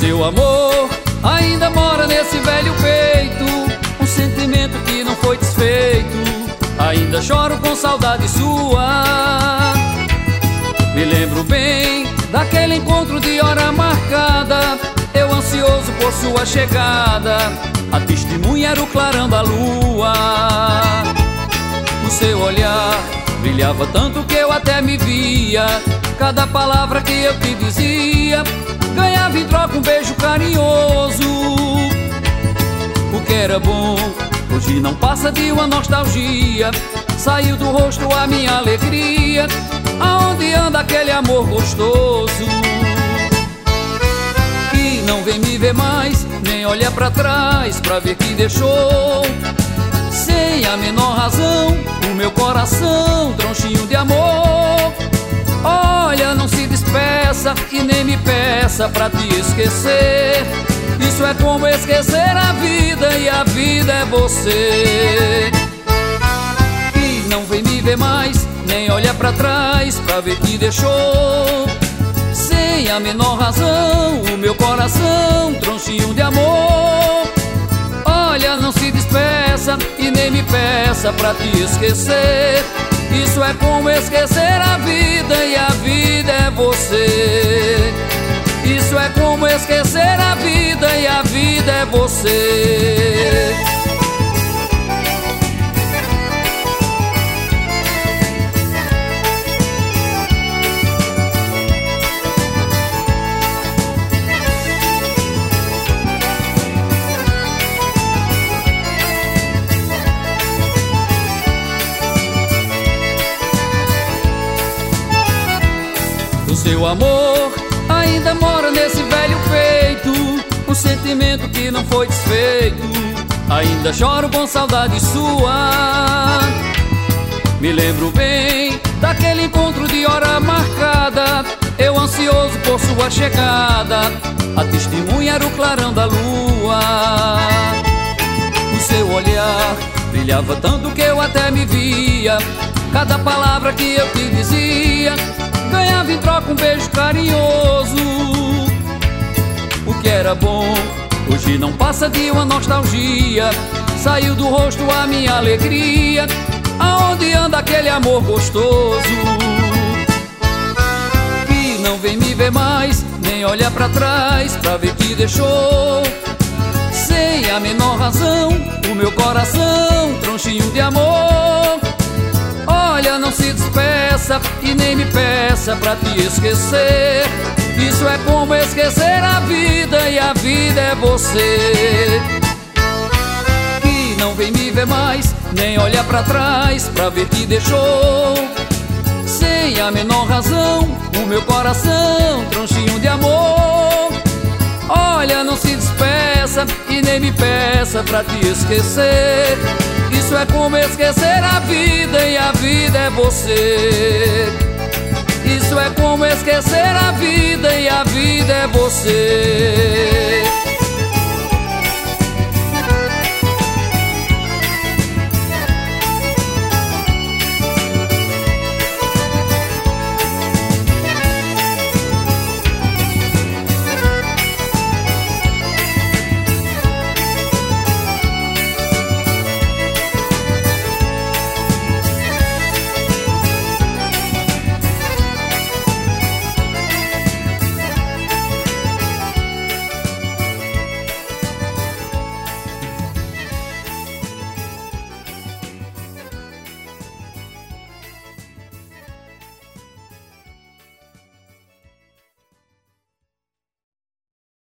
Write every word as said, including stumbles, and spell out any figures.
seu amor ainda mora nesse velho peito, um sentimento que não foi desfeito. Ainda choro com saudade sua. Me lembro bem daquele encontro de hora marcada, eu ansioso por sua chegada. A testemunha era o clarão da lua. O seu olhar brilhava tanto que eu até me via. Cada palavra que eu te dizia ganhava em troca um beijo carinhoso. O que era bom hoje não passa de uma nostalgia. Saiu do rosto a minha alegria. Aonde anda aquele amor gostoso que não vem me ver mais, nem olha pra trás pra ver que deixou sem a menor razão o meu coração tronchinho de amor. Olha, não se despeça e nem me peça pra te esquecer. Isso é como esquecer a vida e a vida é você. Que não vem me ver mais, nem olha pra trás pra ver que deixou sem a menor razão o meu coração tronchinho de amor. Olha, não se despeça e nem me peça pra te esquecer. Isso é como esquecer a vida e a vida é você. Isso é como esquecer a vida e a vida é você. O seu amor ainda mora nesse velho peito, um sentimento que não foi desfeito. Ainda choro com saudade sua. Me lembro bem daquele encontro de hora marcada, eu ansioso por sua chegada. A testemunha era o clarão da lua. O seu olhar brilhava tanto que eu até me via. Cada palavra que eu te dizia ganhava em troca um beijo carinhoso. O que era bom hoje não passa de uma nostalgia. Saiu do rosto a minha alegria. Aonde anda aquele amor gostoso que não vem me ver mais, nem olha pra trás pra ver que deixou sem a menor razão o meu coração tronchinho de amor. Olha, não se despeça e nem me peça pra te esquecer. Isso é como esquecer a vida e a vida é você. Que não vem me ver mais, nem olha pra trás pra ver que deixou sem a menor razão o meu coração tronchinho de amor. Olha, não se despeça e nem me peça pra te esquecer. Isso é como esquecer a vida e a vida é você. Isso é como esquecer a vida e a vida é você.